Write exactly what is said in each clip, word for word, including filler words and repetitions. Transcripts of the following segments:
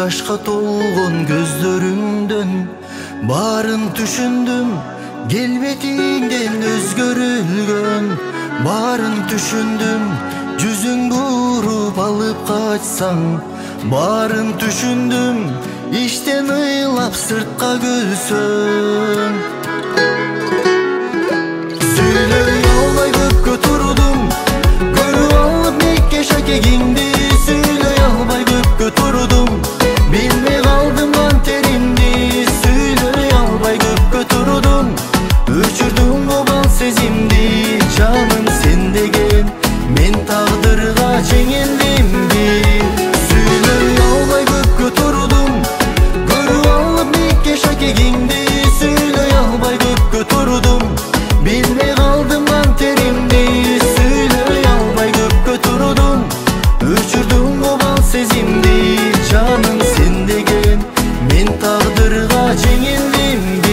жашка толгон көздөрүңдөн баарын түшүндүм, келбетиңден өзгөрүлгөн баарын түшүндүм, жүзүң буруп алып качсаң баарын түшүндүм, иштен ыйлап сыртка күлсөң. Сүйлөй албай көпкө турдум, көрүп алып мекке шакегиңди, сүйлөй албай көпкө турдум, билмей калдым кантеримди, сүйлөй албай көпкө турдум, өчүрдүң обал сезимди, жаным сен деген мен тагдырга жеңилдимби. Сүйлөй албай көпкө турдум, көрүп алып мекке шакегиңди, сүйлөй албай көпкө турдум, билмей калдым кантеримди, сүйлөй албай көпкө турдум, өчүрдүң обал сезимди, жаным сен деген мен тагдырга жеңилдимби.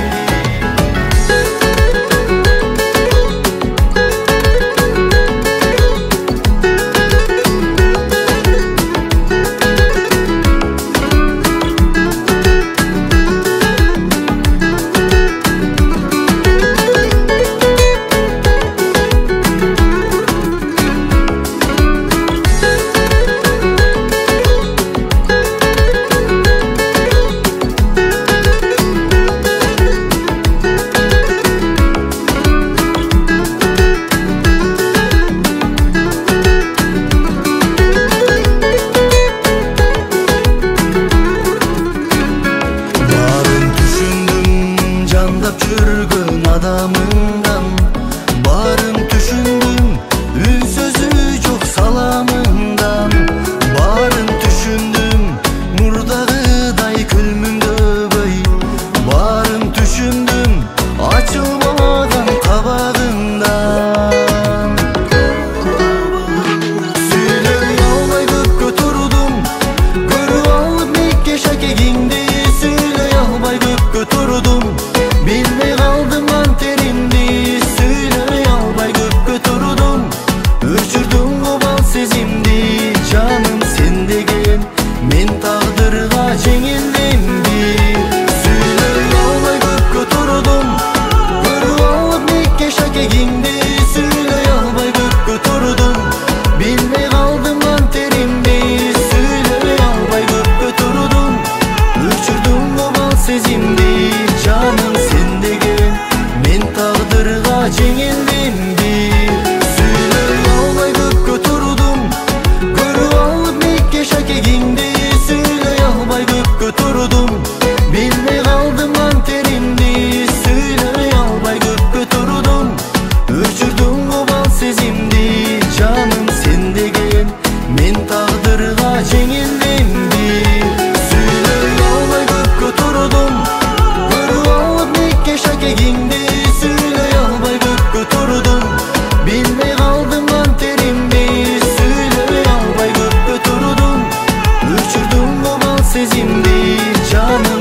Жүргөн адамыңдан баарын түшүндүм, үн сөзү жок саламыңдан баарын түшүндүм, мурдагыдай күлмүңдөбөй баарын түшүндүм, ачылбаган кабагыңдан. Сүйлөй албай көпкө турдум, көрүп алып мекке шакегиңди, сүйлөй албай көпкө турдум, билмей калдым кантеримди, сүйлөй албай көпкө турдум, өчүрдүң обал сезимди, жаным сен деген мен тагдырга жеңилдимби. Сүйлөй албай көпкө турдум, көрүп алып мекке шакегиңди, сүйлөй албай көпкө турдум, билмей калдым кантеримди, сүйлөй албай көпкө турдум, өчүрдүң обал сезимди, жаным сен деген мен тагдырга жеңилдимби. Сүйлөй албай көпкө турдум, көрүп алып мекке шакегиңди, сүйлөй албай көпкө турдум, билмей калдым кантеримди, сүйлөй албай көпкө турдум, өчүрдүң обал сезимди, жаным сен деген мен тагдырга жеңилдимби. Сүйлөй албай көпкө турдум, көрүп алып мекке шакегиңди, сүйлөй албай көпкө турдум, билмей калдым кантеримди, сүйлөй албай көпкө турдум, өчүрдүң обал сезимди, жаным